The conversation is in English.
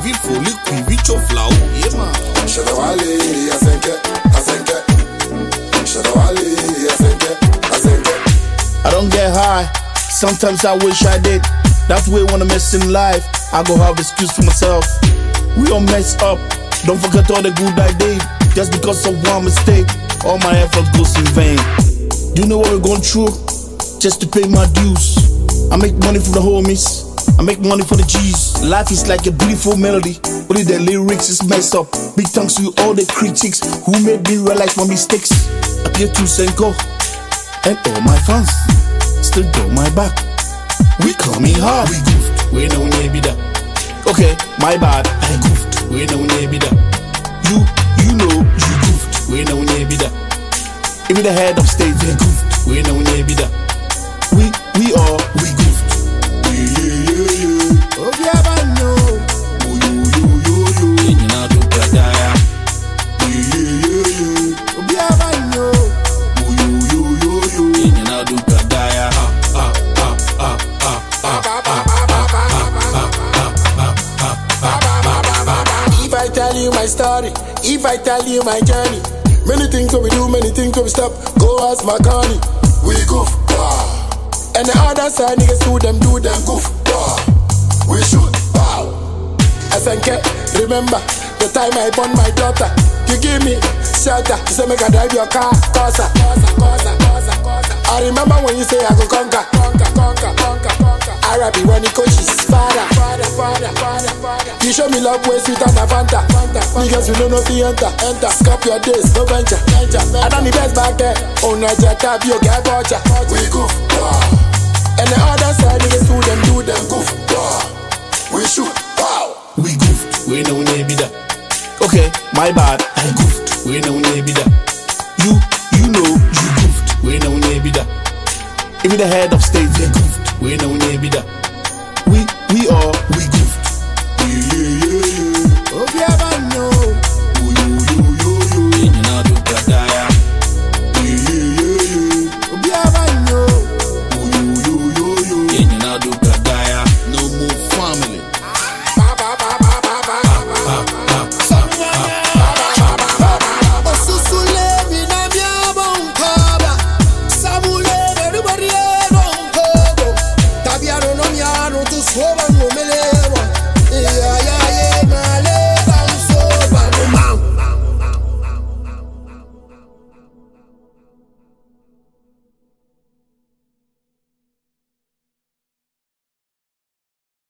vi foli qui vi choflau. Yeah man. Shadawali, asenke. Shadawali, asenke. I don't get high, sometimes I wish I did. That's the way I wanna mess in life. I go have excuse for myself. We all mess up, don't forget all the good I did. Just because of one mistake, all my effort goes in vain. You know what we're going through? Just to pay my dues. I make money for the homies, I make money for the G's. Life is like a beautiful melody, only the lyrics is messed up. Big thanks to all the critics who made me realize my mistakes. Appear to Senko and all my fans still got my back. We coming hard. We goofed, we no need be that. Okay, my bad. I goofed, we no need be that. You know, You goofed, we no need be that. even the head of state, We goofed, we no need be that. we We goofed. Oh yeah, I know. You know do kadaya. Oh yeah, I know. You know do kadaya. If I tell you my story, if I tell you my journey, many things that we do, many things that we stop. Go ask my Connie. We goof, And the other side niggas do them goof. we shoot, bow. SNK, remember the time I born my daughter. You give me shelter, you say make I drive your car, Cosa. I remember when you say I go conquer. Arabi when he coaches, father. You show me love way sweeter than Fanta. Niggas you know no fee enter. Scop your days, no venture. I done the best back there. Oh no, jet up, you get voucher. We goof, And the other side niggas do them goof, we shoot, bow. We goofed, we no need be that. Okay, my bad. I goofed, we no need be that. You know, You goofed, we no need be that. even the head of state, We goofed, we no need be that. we We goofed.